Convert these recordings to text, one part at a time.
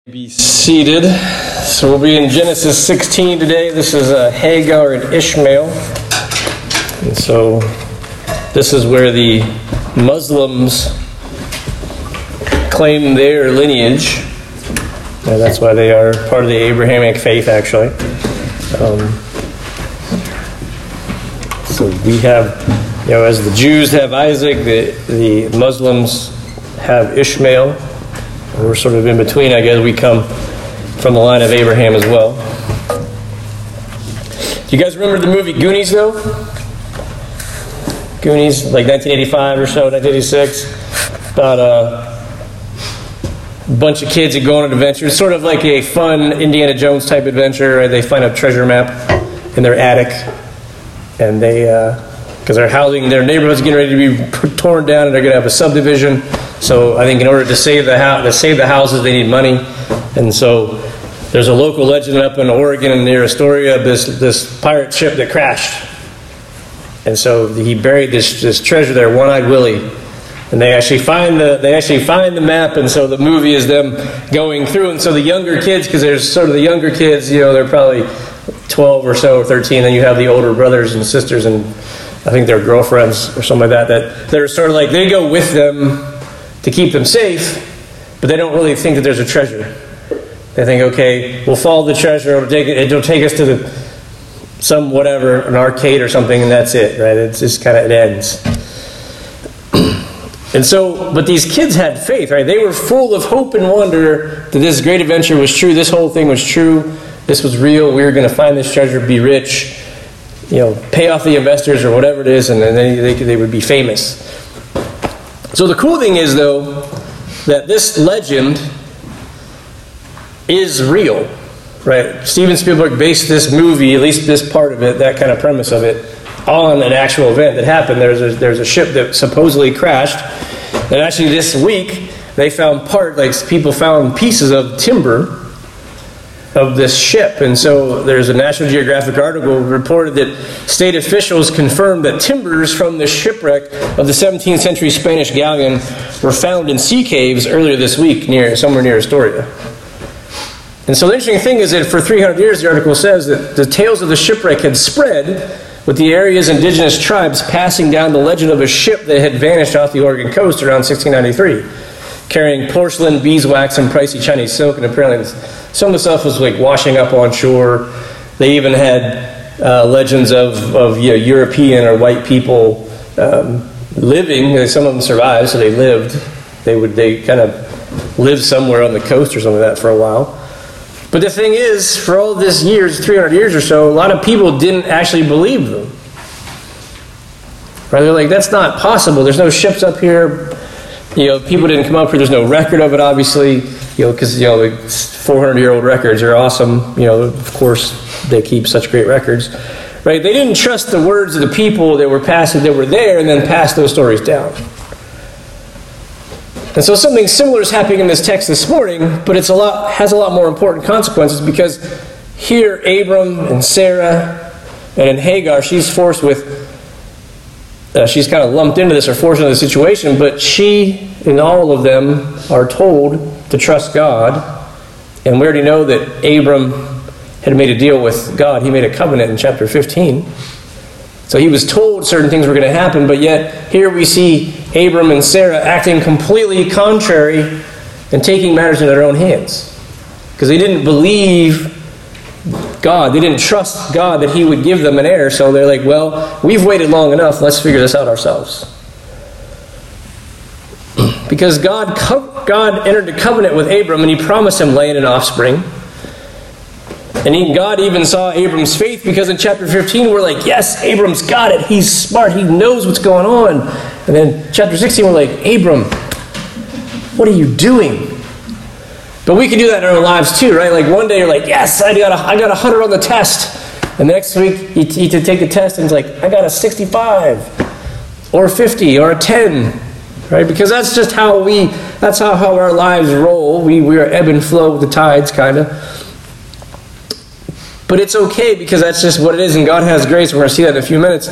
Be seated. So we'll be in Genesis 16 today. This is Hagar and Ishmael. And so this is where the Muslims claim their lineage. And that's why they are part of the Abrahamic faith, actually. So we have, as the Jews have Isaac, the Muslims have Ishmael. We're sort of in between, I guess. We come from the line of Abraham as well. Do you guys remember the movie Goonies, though? Goonies, like 1985 or so, 1986. About a bunch of kids that go on an adventure. It's sort of like a fun Indiana Jones type adventure. Right? They find a treasure map in their attic. And they, because their neighborhood's getting ready to be torn down, and they're going to have a subdivision. So I think in order to save the houses, they need money. And so there's a local legend up in Oregon near Astoria of this pirate ship that crashed. And so he buried this treasure there, One-Eyed Willie. And they actually find the map, and so the movie is them going through. And so the younger kids, because there's sort of the younger kids, they're probably 12 or so, or 13. Then you have the older brothers and sisters, and I think their girlfriends or something like that they're sort of like, they go with them to keep them safe, but they don't really think that there's a treasure. They think, okay, we'll follow the treasure, it'll take us to an arcade or something, and that's it, right? It's just kind of, it ends. And so, but these kids had faith, right? They were full of hope and wonder that this great adventure was true, this whole thing was true, this was real, we were going to find this treasure, be rich, pay off the investors or whatever it is, and then they would be famous. So the cool thing is, though, that this legend is real, right? Steven Spielberg based this movie, at least this part of it, that kind of premise of it, on an actual event that happened. There's a ship that supposedly crashed, and actually this week they found people found pieces of timber of this ship. And so there's a National Geographic article reported that state officials confirmed that timbers from the shipwreck of the 17th century Spanish galleon were found in sea caves earlier this week somewhere near Astoria. And so the interesting thing is that for 300 years, the article says that the tales of the shipwreck had spread, with the area's indigenous tribes passing down the legend of a ship that had vanished off the Oregon coast around 1693, carrying porcelain, beeswax, and pricey Chinese silk. And apparently some of the stuff was like washing up on shore. They even had legends of European or white people living. Some of them survived, so they lived. They kind of lived somewhere on the coast or something like that for a while. But the thing is, for all this years, 300 years or so, a lot of people didn't actually believe them. Right? They're like, that's not possible. There's no ships up here. People didn't come up here. There's no record of it, obviously. Because the 400-year-old records are awesome. Of course, they keep such great records. Right? They didn't trust the words of the people that were there, and then pass those stories down. And so something similar is happening in this text this morning, but has a lot more important consequences, because here Abram and Sarah and in Hagar, she's forced with, she's kind of lumped into this or forced into the situation, but she and all of them are told to trust God. And we already know that Abram had made a deal with God. He made a covenant in chapter 15. So he was told certain things were going to happen, but yet here we see Abram and Sarah acting completely contrary and taking matters in their own hands. Because they didn't believe God. They didn't trust God that He would give them an heir. So they're like, well, we've waited long enough. Let's figure this out ourselves. Because God entered a covenant with Abram, and He promised him land and offspring. And God even saw Abram's faith, because in chapter 15 we're like, yes, Abram's got it. He's smart. He knows what's going on. And then chapter 16 we're like, Abram, what are you doing? But we can do that in our lives too, right? Like one day you're like, yes, I got 100 on the test. And the next week you take the test and it's like, I got a 65 or 50 or a 10. Right? Because that's just how our lives roll. We are ebb and flow with the tides, kind of. But it's okay, because that's just what it is, and God has grace. We're going to see that in a few minutes.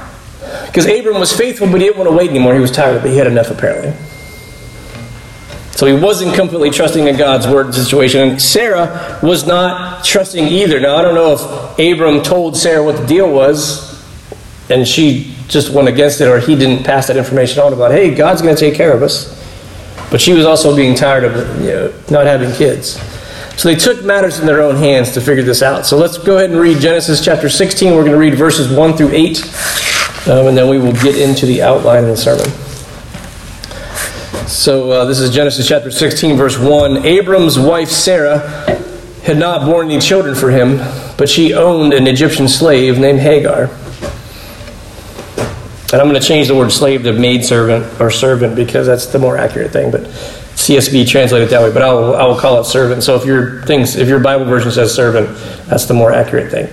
Because Abram was faithful, but he didn't want to wait anymore. He was tired of it. He had enough, apparently. So he wasn't completely trusting in God's word in the situation. And Sarah was not trusting either. Now, I don't know if Abram told Sarah what the deal was, and she just went against it, or he didn't pass that information on about, hey, God's going to take care of us. But she was also being tired of not having kids. So they took matters in their own hands to figure this out. So let's go ahead and read Genesis chapter 16. We're going to read verses 1 through 8, and then we will get into the outline of the sermon. So this is Genesis chapter 16, verse 1. Abram's wife Sarah had not borne any children for him, but she owned an Egyptian slave named Hagar. And I'm going to change the word slave to maidservant or servant because that's the more accurate thing. But CSB translated it that way, but I will call it servant. So if your Bible version says servant, that's the more accurate thing.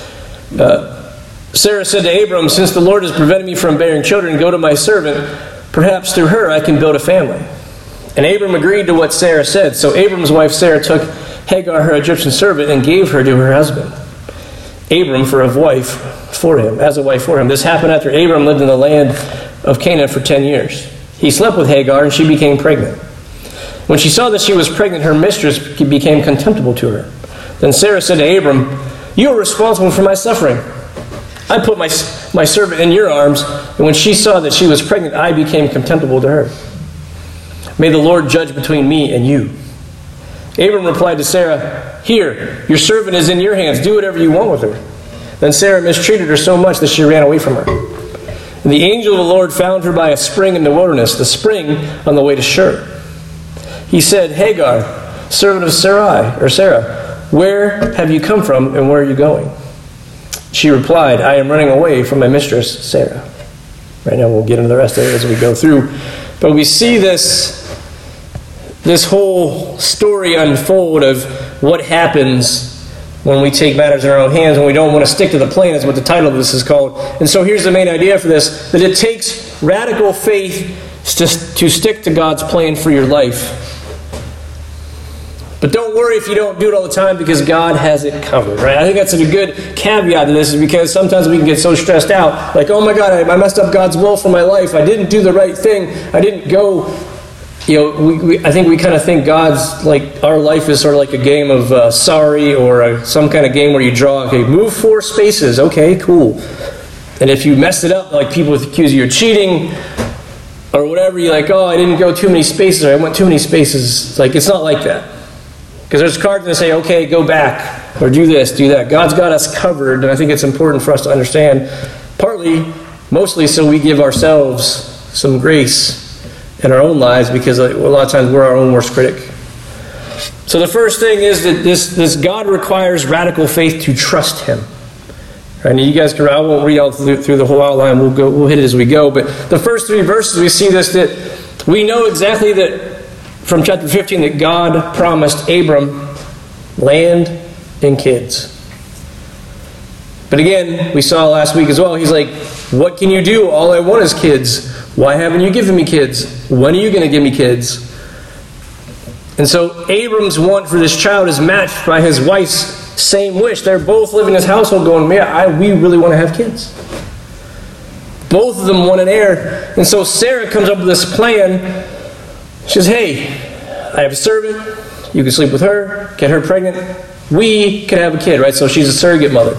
Sarah said to Abram, since the Lord has prevented me from bearing children, go to my servant. Perhaps through her I can build a family. And Abram agreed to what Sarah said. So Abram's wife Sarah took Hagar, her Egyptian servant, and gave her to her husband, Abram, as a wife for him. This happened after Abram lived in the land of Canaan for 10 years. He slept with Hagar, and she became pregnant. When she saw that she was pregnant, her mistress became contemptible to her. Then Sarah said to Abram, you are responsible for my suffering. I put my servant in your arms, and when she saw that she was pregnant, I became contemptible to her. May the Lord judge between me and you. Abram replied to Sarah, here, your servant is in your hands. Do whatever you want with her. Then Sarah mistreated her so much that she ran away from her. And the angel of the Lord found her by a spring in the wilderness, the spring on the way to Shur. He said, Hagar, servant of Sarah, where have you come from and where are you going? She replied, I am running away from my mistress, Sarah. Right now we'll get into the rest of it as we go through. But we see this whole story unfold of what happens when we take matters in our own hands and we don't want to stick to the plan, is what the title of this is called. And so here's the main idea for this, that it takes radical faith to stick to God's plan for your life. But don't worry if you don't do it all the time, because God has it covered, right? I think that's a good caveat to this, is because sometimes we can get so stressed out, like, oh my God, I messed up God's will for my life. I didn't do the right thing. I didn't go, I think we kind of think God's, like, our life is sort of like a game of sorry, or some kind of game where you draw, okay, move 4 spaces. Okay, cool. And if you mess it up, like people accuse you of cheating or whatever, you're like, oh, I didn't go too many spaces, or I went too many spaces. It's like, it's not like that. Because there's cards that say, okay, go back, or do this, do that. God's got us covered, and I think it's important for us to understand, mostly so we give ourselves some grace in our own lives, because a lot of times we're our own worst critic. So the first thing is that this God requires radical faith to trust Him. And you guys can, I won't read all through the whole outline, we'll hit it as we go, but the first 3 verses we see this, that we know exactly that from chapter 15 that God promised Abram land and kids. But again, we saw last week as well, he's like, what can you do? All I want is kids. Why haven't you given me kids? When are you going to give me kids? And so Abram's want for this child is matched by his wife's same wish. They're both living in this household going, we really want to have kids. Both of them want an heir. And so Sarah comes up with this plan. She says, hey, I have a servant. You can sleep with her, get her pregnant. We can have a kid, right? So she's a surrogate mother.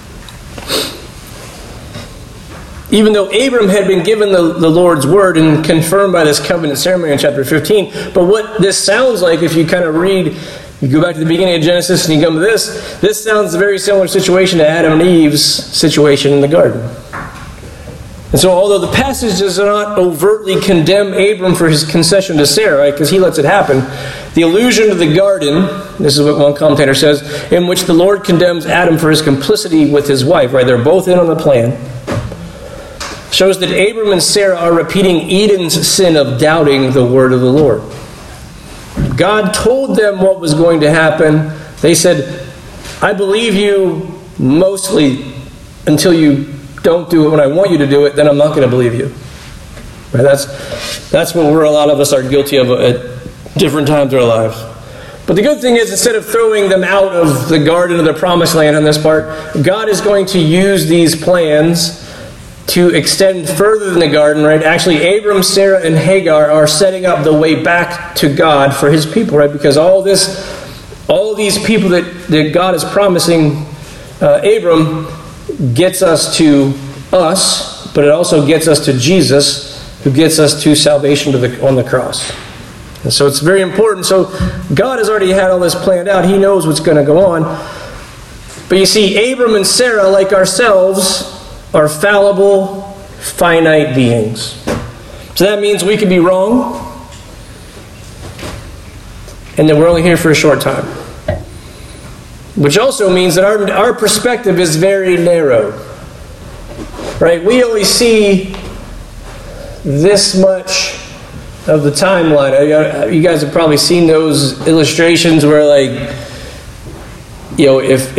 Even though Abram had been given the Lord's word and confirmed by this covenant ceremony in chapter 15. But what this sounds like, if you kind of read, you go back to the beginning of Genesis and you come to this sounds a very similar situation to Adam and Eve's situation in the garden. And so although the passage does not overtly condemn Abram for his concession to Sarah, right, because he lets it happen, the allusion to the garden, this is what one commentator says, in which the Lord condemns Adam for his complicity with his wife, right, they're both in on the plan, shows that Abram and Sarah are repeating Eden's sin of doubting the word of the Lord. God told them what was going to happen. They said, I believe you mostly until you don't do it when I want you to do it, then I'm not going to believe you. Right? That's what a lot of us are guilty of at different times in our lives. But the good thing is, instead of throwing them out of the garden of the promised land on this part, God is going to use these plans to extend further than the garden, right? Actually, Abram, Sarah, and Hagar are setting up the way back to God for his people, right? Because all these people that God is promising Abram gets us to us, but it also gets us to Jesus, who gets us to salvation on the cross. And so it's very important. So God has already had all this planned out. He knows what's going to go on. But you see, Abram and Sarah, like ourselves, are fallible, finite beings. So that means we could be wrong, and that we're only here for a short time. Which also means that our perspective is very narrow. Right? We only see this much of the timeline. You guys have probably seen those illustrations where, like, you know, if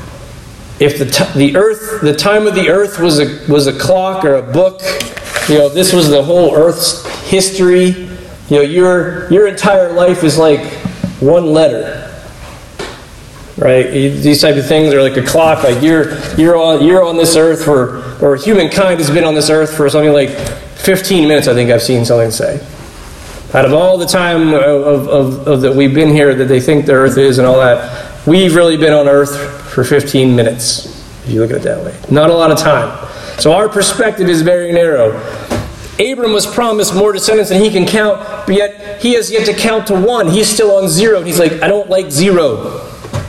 the time of the earth was a clock or a book, you know, this was the whole earth's history. You know, your entire life is like one letter. Right? These type of things are like a clock. Like you're on this earth or humankind has been on this earth for something like 15 minutes, I think I've seen something say. Out of all the time of that we've been here that they think the earth is and all that, we've really been on earth for 15 minutes, if you look at it that way. Not a lot of time. So our perspective is very narrow. Abram was promised more descendants than he can count, but yet he has yet to count to one. He's still on zero. And he's like, I don't like zero.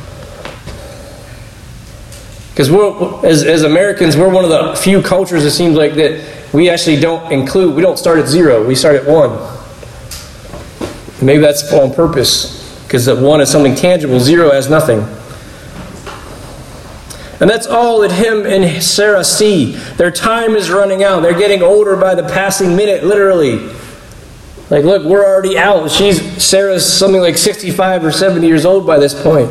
Because as Americans, we're one of the few cultures, it seems like, that we actually we don't start at zero, we start at one. And maybe that's on purpose, because that one is something tangible, zero has nothing. And that's all that him and Sarah see. Their time is running out. They're getting older by the passing minute, literally. Like, look, we're already out. Sarah's something like 65 or 70 years old by this point.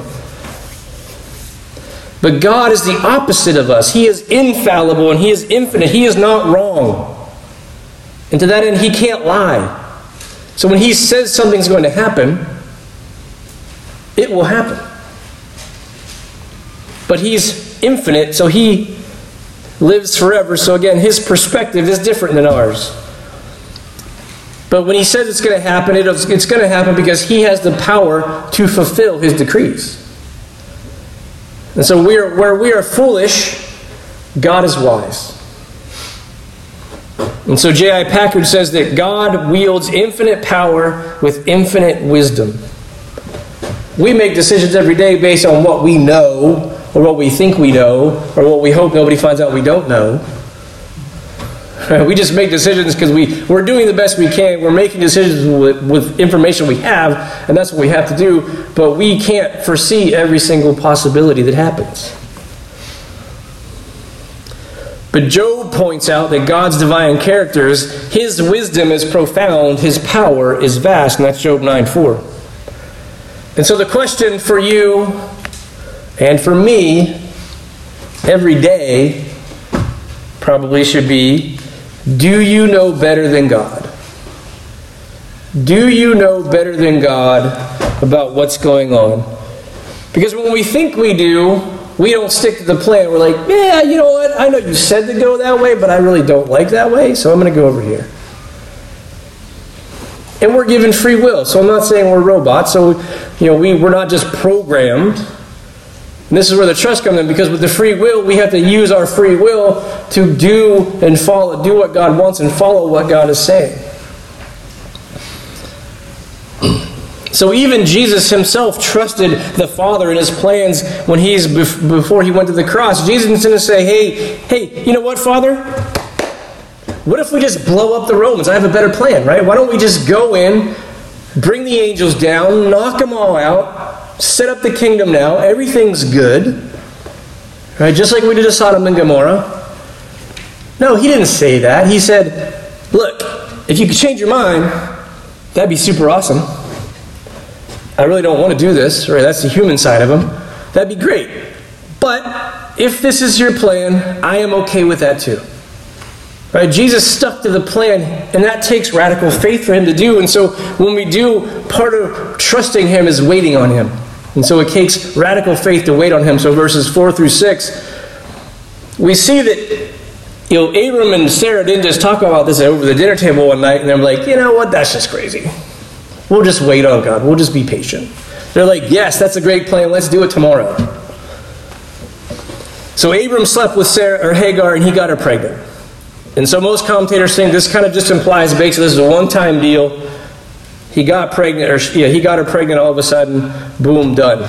But God is the opposite of us. He is infallible and He is infinite. He is not wrong. And to that end, He can't lie. So when He says something's going to happen, it will happen. But He's infinite, so He lives forever. So again, His perspective is different than ours. But when He says it's going to happen, it's going to happen because He has the power to fulfill His decrees. And so where we are foolish, God is wise. And so J.I. Packard says that God wields infinite power with infinite wisdom. We make decisions every day based on what we know, or what we think we know, or what we hope nobody finds out we don't know. We just make decisions because we're doing the best we can. We're making decisions with information we have, and that's what we have to do. But we can't foresee every single possibility that happens. But Job points out that God's divine characters, His wisdom is profound, His power is vast, and that's Job 9:4. And so the question for you and for me every day probably should be, do you know better than God? Do you know better than God about what's going on? Because when we think we do, we don't stick to the plan. We're like, yeah, you know what? I know you said to go that way, but I really don't like that way, so I'm going to go over here. And we're given free will. So I'm not saying we're robots. So, we're not just programmed. And this is where the trust comes in, because with the free will, we have to use our free will to do what God wants and follow what God is saying. So even Jesus Himself trusted the Father in His plans when before He went to the cross. Jesus didn't say, hey, you know what, Father? What if we just blow up the Romans? I have a better plan, right? Why don't we just go in, bring the angels down, knock them all out, set up the kingdom now, everything's good. Right? Just like we did to Sodom and Gomorrah. No, He didn't say that. He said, look, if you could change your mind, that'd be super awesome. I really don't want to do this. Right? That's the human side of Him. That'd be great. But if this is your plan, I am okay with that too. Right? Jesus stuck to the plan, and that takes radical faith for Him to do. And so when we do, part of trusting Him is waiting on Him. And so it takes radical faith to wait on Him. So verses 4 through 6, we see that Abram and Sarah didn't just talk about this over the dinner table one night and they're like, you know what, that's just crazy. We'll just wait on God. We'll just be patient. They're like, yes, that's a great plan. Let's do it tomorrow. So Abram slept with Hagar and he got her pregnant. And so most commentators think this kind of just implies basically this is a one-time deal. He got pregnant, he got her pregnant all of a sudden, boom, done.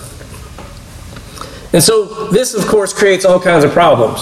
And so this, of course, creates all kinds of problems.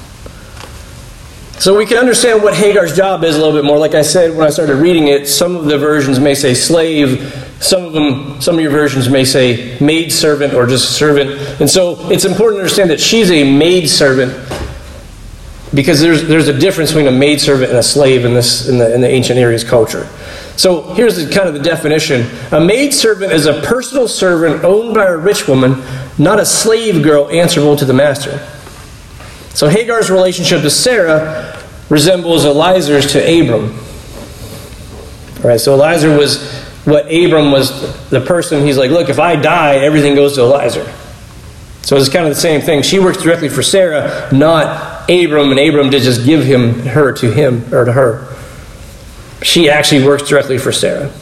So we can understand what Hagar's job is a little bit more. Like I said when I started reading it, some of the versions may say slave, some of your versions may say maidservant or just servant. And so it's important to understand that she's a maidservant because there's a difference between a maidservant and a slave in the ancient Near East culture. So here's kind of the definition. A maidservant is a personal servant owned by a rich woman, not a slave girl answerable to the master. So Hagar's relationship to Sarah resembles Elizur's to Abram. All right, so Elizur was what Abram was the person. He's like, look, if I die, everything goes to Elizur. So it's kind of the same thing. She works directly for Sarah, not Abram, and Abram did just give her to her. She actually works directly for Sarah.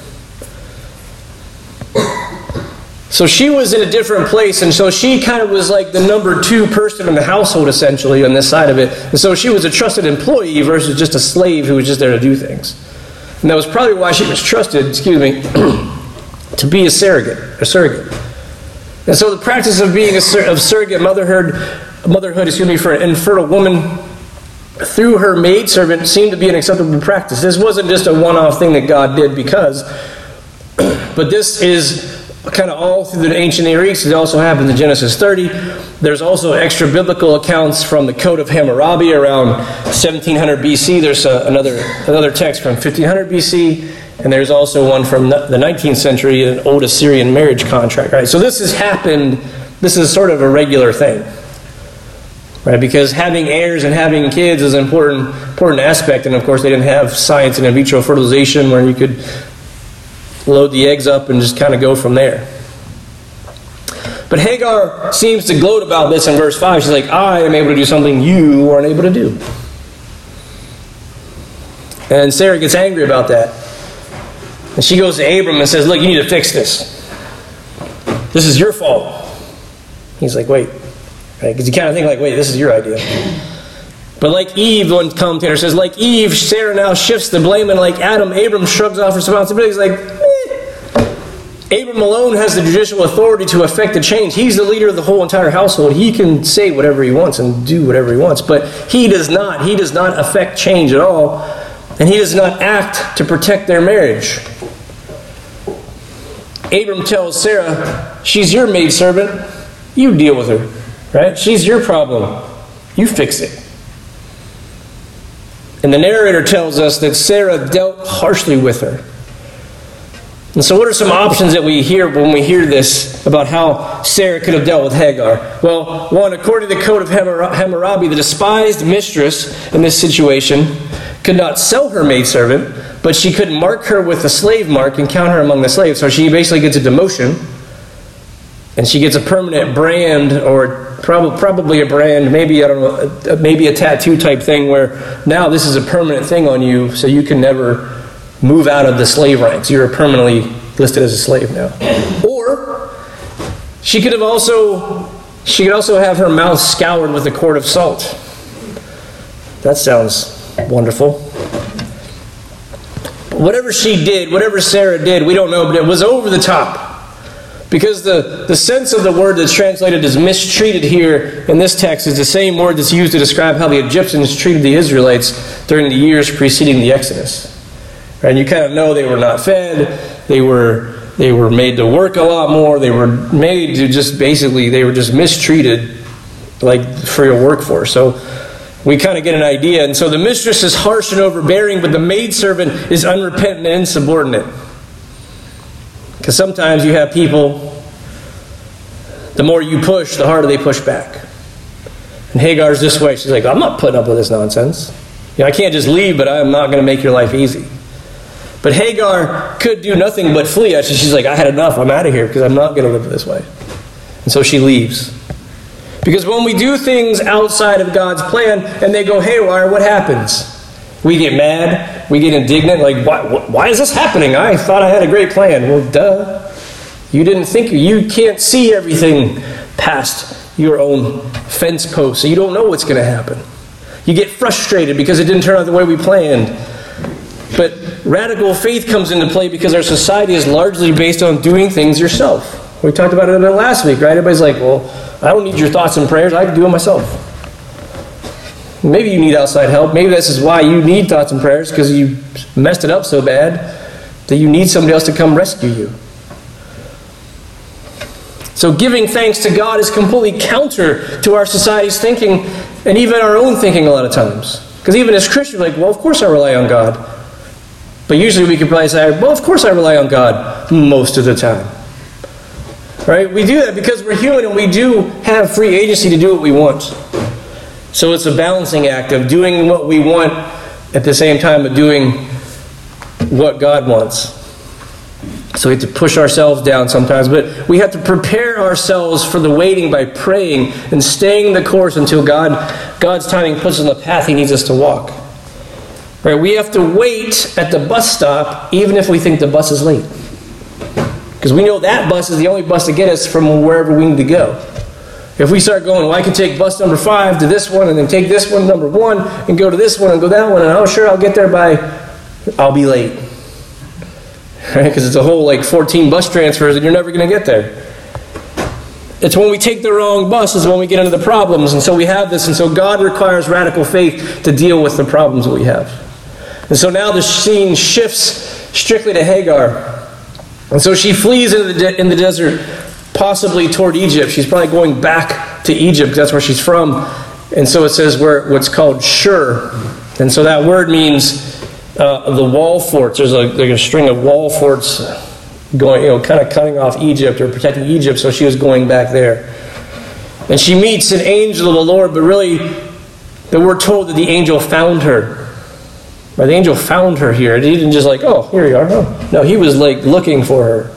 So she was in a different place, and so she kind of was like the number 2 person in the household, essentially, on this side of it. And so she was a trusted employee versus just a slave who was just there to do things. And that was probably why she was trusted, to be a surrogate. And so the practice of being of surrogate motherhood, for an infertile woman through her maidservant seemed to be an acceptable practice. This wasn't just a one-off thing that God did but this is kind of all through the ancient Near East. It also happened in Genesis 30. There's also extra biblical accounts from the Code of Hammurabi around 1700 BC. There's another text from 1500 BC, and there's also one from the 19th century, an old Assyrian marriage contract. Right. So this has happened. This is sort of a regular thing, right? Because having heirs and having kids is an important aspect. And of course, they didn't have science and in vitro fertilization where you could load the eggs up and just kind of go from there. But Hagar seems to gloat about this in verse 5. She's like, I am able to do something you aren't able to do. And Sarah gets angry about that. And she goes to Abram and says, look, you need to fix this. This is your fault. He's like, wait. Right? Because you kind of think like, wait, this is your idea. But like Eve, one commentator says, like Eve, Sarah now shifts the blame, and like Adam, Abram shrugs off responsibility. He's like, Abram alone has the judicial authority to effect the change. He's the leader of the whole entire household. He can say whatever he wants and do whatever he wants. But he does not. He does not affect change at all. And he does not act to protect their marriage. Abram tells Sarah, she's your maidservant. You deal with her. Right? She's your problem. You fix it. And the narrator tells us that Sarah dealt harshly with her. And so what are some options that we hear when we hear this about how Sarah could have dealt with Hagar? Well, one, according to the Code of Hammurabi, the despised mistress in this situation could not sell her maidservant, but she could mark her with a slave mark and count her among the slaves. So she basically gets a demotion, and she gets a permanent brand, or probably a brand, maybe, I don't know, maybe a tattoo type thing where now this is a permanent thing on you, so you can never move out of the slave ranks. You're permanently listed as a slave now. Or she could also have her mouth scoured with a quart of salt. That sounds wonderful. Whatever she did, whatever Sarah did, we don't know, but it was over the top. Because the sense of the word that's translated as mistreated here in this text is the same word that's used to describe how the Egyptians treated the Israelites during the years preceding the Exodus. Right? And you kind of know they were not fed. They were made to work a lot more. They were made to they were just mistreated like for your workforce. So we kind of get an idea. And so the mistress is harsh and overbearing, but the maidservant is unrepentant and insubordinate. Because sometimes you have people, the more you push, the harder they push back. And Hagar's this way. She's like, I'm not putting up with this nonsense. I can't just leave, but I'm not going to make your life easy. But Hagar could do nothing but flee. She's like, I had enough. I'm out of here because I'm not going to live this way. And so she leaves. Because when we do things outside of God's plan and they go haywire, what happens? We get mad, we get indignant, like, why is this happening? I thought I had a great plan. Well, duh. You can't see everything past your own fence post, so you don't know what's going to happen. You get frustrated because it didn't turn out the way we planned. But radical faith comes into play because our society is largely based on doing things yourself. We talked about it a bit last week, right? Everybody's like, well, I don't need your thoughts and prayers. I can do it myself. Maybe you need outside help. Maybe this is why you need thoughts and prayers, because you messed it up so bad that you need somebody else to come rescue you. So giving thanks to God is completely counter to our society's thinking and even our own thinking a lot of times. Because even as Christians, we're like, well, of course I rely on God. But usually we could probably say, well, of course I rely on God most of the time. Right? We do that because we're human and we do have free agency to do what we want. So it's a balancing act of doing what we want at the same time of doing what God wants. So we have to push ourselves down sometimes, but we have to prepare ourselves for the waiting by praying and staying the course until God's timing puts us on the path He needs us to walk. Right? We have to wait at the bus stop even if we think the bus is late. Because we know that bus is the only bus to get us from wherever we need to go. If we start going, well, I can take bus number 5 to this one and then take this one, number 1, and go to this one and go that one, and oh, sure, I'll get there I'll be late. Right? Because it's a whole 14 bus transfers and you're never going to get there. It's when we take the wrong bus is when we get into the problems. And so we have this. And so God requires radical faith to deal with the problems that we have. And so now the scene shifts strictly to Hagar. And so she flees in the desert, possibly toward Egypt. She's probably going back to Egypt. That's where she's from. And so it says what's called Shur. And so that word means the wall forts. There's a string of wall forts going, kind of cutting off Egypt or protecting Egypt. So she was going back there. And she meets an angel of the Lord, but really, we're told that the angel found her. Right? The angel found her here. He didn't just oh, here you are. No, he was looking for her.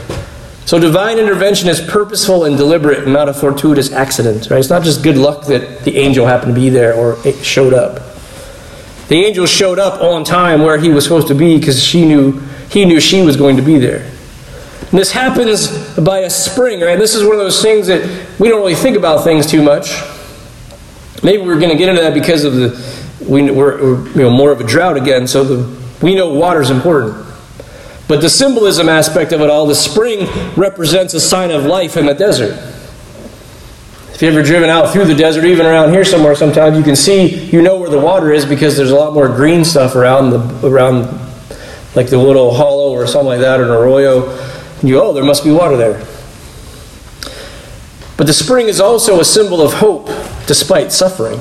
So divine intervention is purposeful and deliberate and not a fortuitous accident. Right? It's not just good luck that the angel happened to be there or it showed up. The angel showed up on time where he was supposed to be because he knew she was going to be there. And this happens by a spring, right? This is one of those things that we don't really think about things too much. Maybe we're going to get into that because of we're more of a drought again, so we know water's important. But the symbolism aspect of it all, the spring represents a sign of life in the desert. If you've ever driven out through the desert, even around here somewhere sometimes, you can see, where the water is because there's a lot more green stuff around like the little hollow or something like that, or an arroyo. And there must be water there. But the spring is also a symbol of hope despite suffering.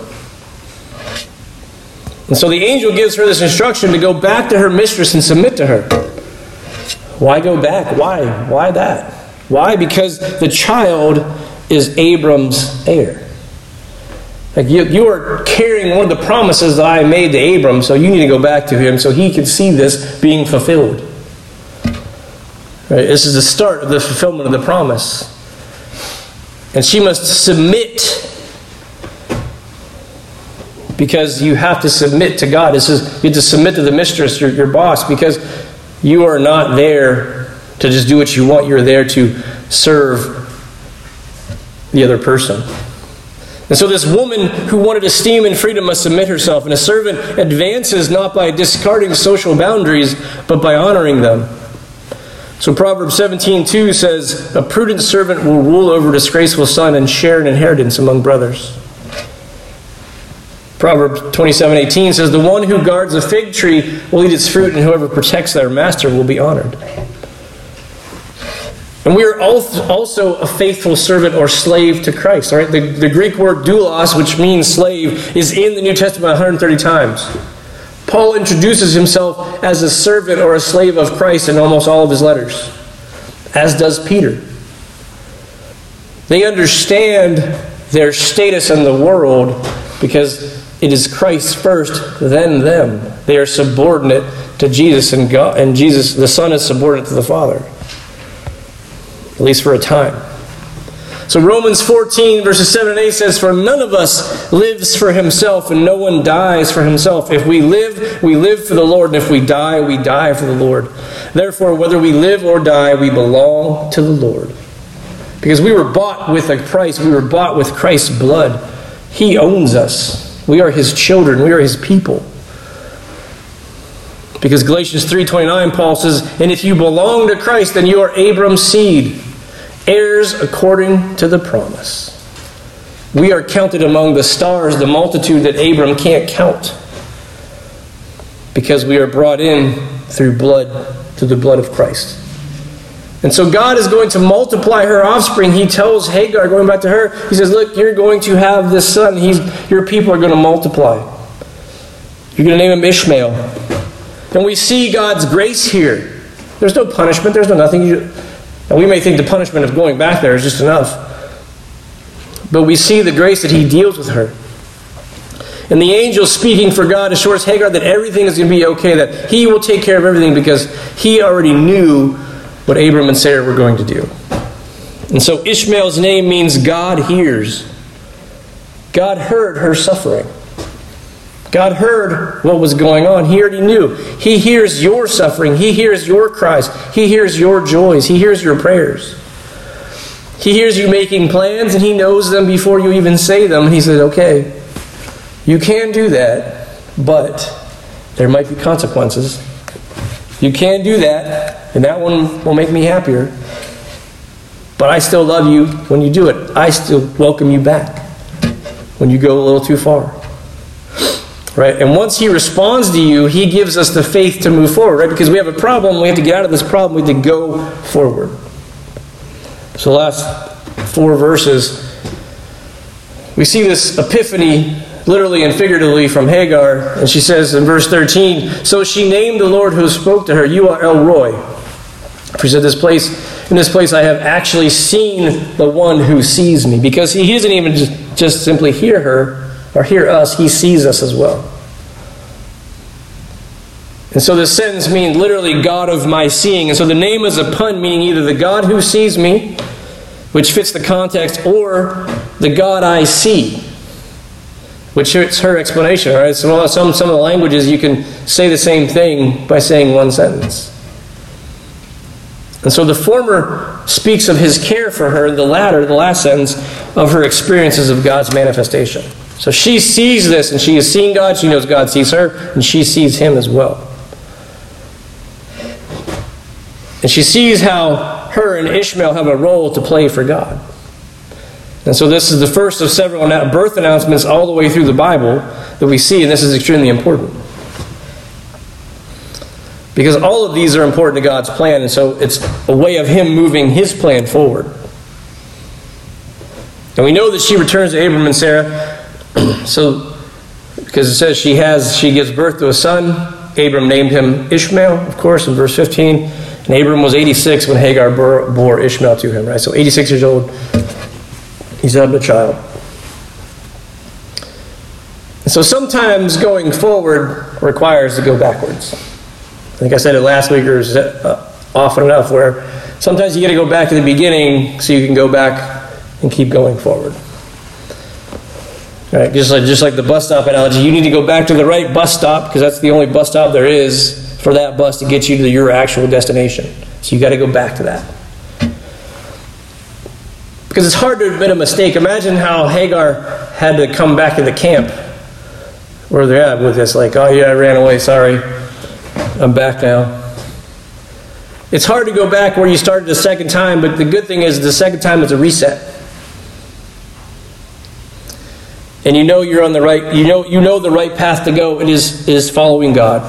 And so the angel gives her this instruction to go back to her mistress and submit to her. Why go back? Why? Why that? Why? Because the child is Abram's heir. You are carrying one of the promises that I made to Abram, so you need to go back to him so he can see this being fulfilled. Right? This is the start of the fulfillment of the promise. And she must submit, because you have to submit to God. You have to submit to the mistress, your boss, because you are not there to just do what you want. You're there to serve the other person. And so this woman who wanted esteem and freedom must submit herself. And a servant advances not by discarding social boundaries, but by honoring them. So Proverbs 17:2 says, a prudent servant will rule over a disgraceful son and share an inheritance among brothers. Proverbs 27:18 says, the one who guards a fig tree will eat its fruit, and whoever protects their master will be honored. And we are also a faithful servant or slave to Christ. All right? The Greek word doulos, which means slave, is in the New Testament 130 times. Paul introduces himself as a servant or a slave of Christ in almost all of his letters, as does Peter. They understand their status in the world because it is Christ first, then them. They are subordinate to Jesus, and God, and Jesus, the Son, is subordinate to the Father. At least for a time. So Romans 14, verses 7 and 8 says, "For none of us lives for himself, and no one dies for himself. If we live, we live for the Lord, and if we die, we die for the Lord. Therefore, whether we live or die, we belong to the Lord." Because we were bought with a price. We were bought with Christ's blood. He owns us. We are his children. We are his people. Because Galatians 3:29, Paul says, "And if you belong to Christ, then you are Abram's seed, heirs according to the promise." We are counted among the stars, the multitude that Abram can't count. Because we are brought in through the blood of Christ. And so God is going to multiply her offspring. He tells Hagar, going back to her, he says, "Look, you're going to have this son. Your people are going to multiply. You're going to name him Ishmael." And we see God's grace here. There's no punishment. There's no nothing. Now we may think the punishment of going back there is just enough. But we see the grace that he deals with her. And the angel speaking for God assures Hagar that everything is going to be okay, that he will take care of everything because he already knew what Abram and Sarah were going to do. And so Ishmael's name means God hears. God heard her suffering. God heard what was going on. He already knew. He hears your suffering. He hears your cries. He hears your joys. He hears your prayers. He hears you making plans, and he knows them before you even say them. And he says, "Okay, you can do that, but there might be consequences. You can do that, and that one will make me happier. But I still love you when you do it. I still welcome you back when you go a little too far." Right? And once he responds to you, he gives us the faith to move forward, right? Because we have a problem, we have to get out of this problem, we have to go forward. So the last 4 verses, we see this epiphany, literally and figuratively, from Hagar. And she says in verse 13, "So she named the Lord who spoke to her, 'You are El Roi.' For she said, in this place I have actually seen the one who sees me." Because he doesn't even just simply hear her, or hear us, he sees us as well. And so this sentence means literally God of my seeing. And so the name is a pun, meaning either the God who sees me, which fits the context, or the God I see, which fits her explanation. Right? So some of the languages you can say the same thing by saying one sentence. And so the former speaks of his care for her, and the latter, the last sentence, of her experiences of God's manifestation. So she sees this, and she has seen God. She knows God sees her, and she sees him as well. And she sees how her and Ishmael have a role to play for God. And so this is the first of several birth announcements all the way through the Bible that we see, and this is extremely important. Because all of these are important to God's plan, and so it's a way of him moving his plan forward. And we know that she returns to Abram and Sarah. So, because it says she gives birth to a son. Abram named him Ishmael, of course, in verse 15. And Abram was 86 when Hagar bore Ishmael to him, right? So 86 years old, he's having a child. And so sometimes going forward requires to go backwards. I think I said it last week, or often enough, where sometimes you got to go back to the beginning so you can go back and keep going forward. Right, just like the bus stop analogy, you need to go back to the right bus stop because that's the only bus stop there is for that bus to get you to your actual destination. So you got to go back to that. Because it's hard to admit a mistake. Imagine how Hagar had to come back to the camp where they're at with this, like, "Oh yeah, I ran away, sorry. I'm back now." It's hard to go back where you started the second time, but the good thing is the second time is a reset. And you know you're on the right, you know the right path to go. It is following God.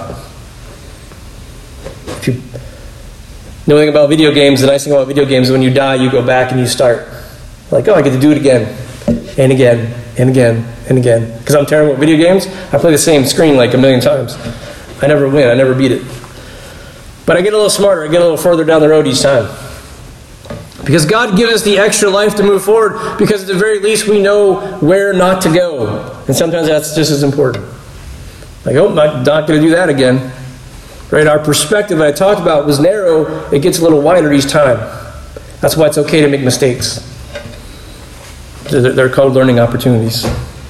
If you know anything about video games, the nice thing about video games is when you die, you go back and you start. Like, oh, I get to do it again, and again, and again, and again. Because I'm terrible at video games, I play the same screen like a million times. I never win, I never beat it. But I get a little smarter, I get a little further down the road each time. Because God gives us the extra life to move forward, because at the very least we know where not to go. And sometimes that's just as important. Like, oh, I'm not going to do that again. Right? Our perspective that I talked about was narrow. It gets a little wider each time. That's why it's okay to make mistakes. they're called learning opportunities.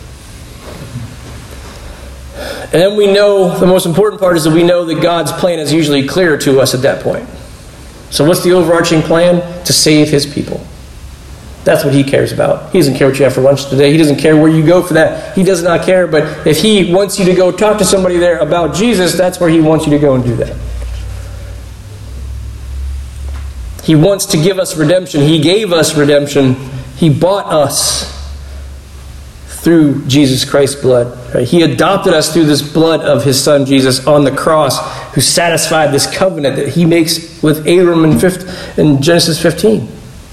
And then we know, the most important part is that we know that God's plan is usually clear to us at that point. So what's the overarching plan? To save his people. That's what he cares about. He doesn't care what you have for lunch today. He doesn't care where you go for that. He does not care. But if he wants you to go talk to somebody there about Jesus, that's where he wants you to go and do that. He wants to give us redemption. He gave us redemption. He bought us through Jesus Christ's blood. Right? He adopted us through this blood of his son Jesus on the cross, who satisfied this covenant that he makes with Abram in Genesis 15.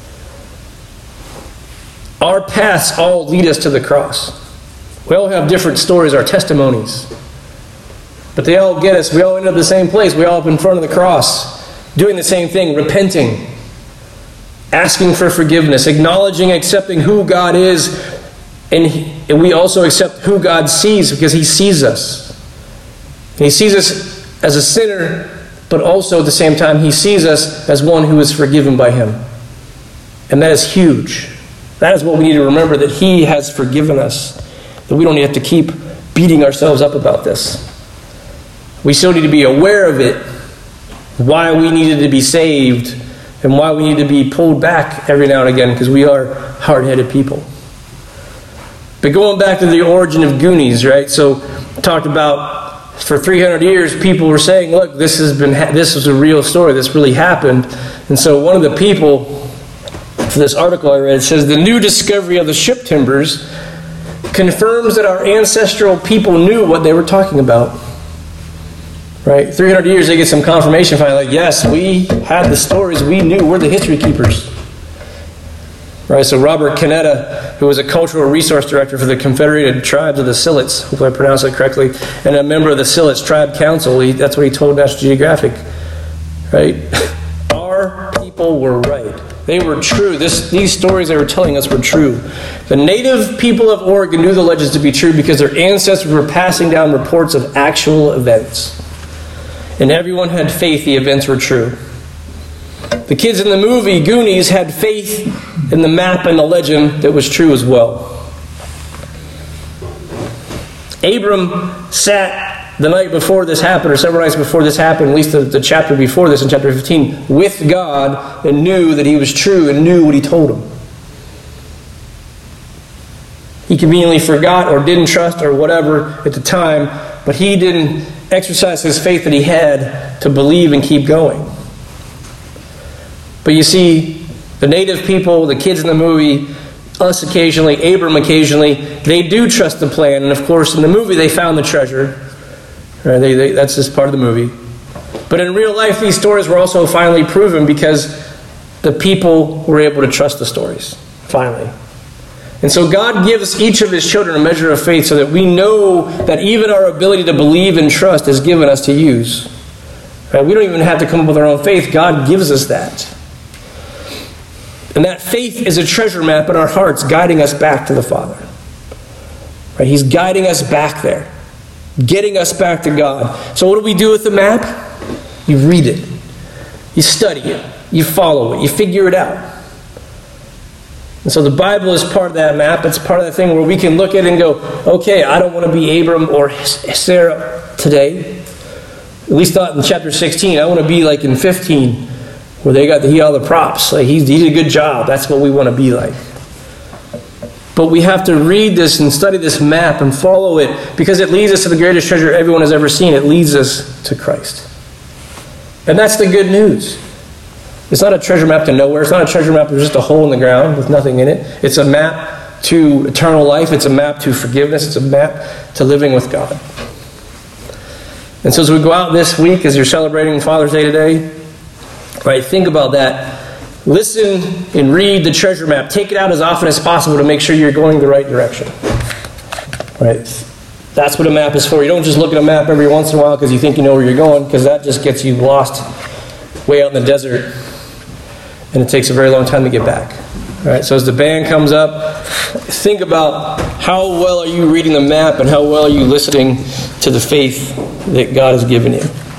Our paths all lead us to the cross. We all have different stories, our testimonies. But they all get us. We all end up the same place. We all up in front of the cross, doing the same thing, repenting, asking for forgiveness, acknowledging, accepting who God is. And we also accept who God sees, because he sees us. And he sees us as a sinner, but also at the same time he sees us as one who is forgiven by him. And that is huge. That is what we need to remember, that he has forgiven us. That we don't have to keep beating ourselves up about this. We still need to be aware of it, why we needed to be saved, and why we need to be pulled back every now and again, because we are hard-headed people. But going back to the origin of Goonies, right? So talked about for 300 years, people were saying, look, this was a real story. This really happened. And so one of the people, for this article I read, says the new discovery of the ship timbers confirms that our ancestral people knew what they were talking about. Right? 300 years, they get some confirmation finally. Like, yes, we had the stories. We knew. We're the history keepers. Right? So Robert Canetta, who was a cultural resource director for the Confederated Tribes of the Silets, hopefully I pronounced it correctly, and a member of the Silets Tribe Council, that's what he told National Geographic. Right? Our people were right. They were true. These stories they were telling us were true. The native people of Oregon knew the legends to be true because their ancestors were passing down reports of actual events. And everyone had faith the events were true. The kids in the movie Goonies had faith in the map and the legend that was true as well. Abram sat the night before this happened, or several nights before this happened, at least the chapter before this in chapter 15, with God, and knew that he was true and knew what he told him. He conveniently forgot or didn't trust or whatever at the time, but he didn't exercise his faith that he had to believe and keep going. But you see, the native people, the kids in the movie, us occasionally, Abram occasionally, they do trust the plan. And of course, in the movie, they found the treasure. Right? That's just part of the movie. But in real life, these stories were also finally proven because the people were able to trust the stories. Finally. And so God gives each of his children a measure of faith so that we know that even our ability to believe and trust is given us to use. Right? We don't even have to come up with our own faith. God gives us that. And that faith is a treasure map in our hearts guiding us back to the Father. Right? He's guiding us back there. Getting us back to God. So what do we do with the map? You read it. You study it. You follow it. You figure it out. And so the Bible is part of that map. It's part of that thing where we can look at it and go, okay, I don't want to be Abram or Sarah today. At least not in chapter 16. I want to be like in 15, where they got to hear all the props. Like he did a good job. That's what we want to be like. But we have to read this and study this map and follow it because it leads us to the greatest treasure everyone has ever seen. It leads us to Christ. And that's the good news. It's not a treasure map to nowhere. It's not a treasure map with just a hole in the ground with nothing in it. It's a map to eternal life. It's a map to forgiveness. It's a map to living with God. And so as we go out this week, as you're celebrating Father's Day today, right, think about that. Listen and read the treasure map. Take it out as often as possible to make sure you're going the right direction. Right? That's what a map is for. You don't just look at a map every once in a while because you think you know where you're going, because that just gets you lost way out in the desert. And it takes a very long time to get back. All right, so as the band comes up, think about how well are you reading the map and how well are you listening to the faith that God has given you.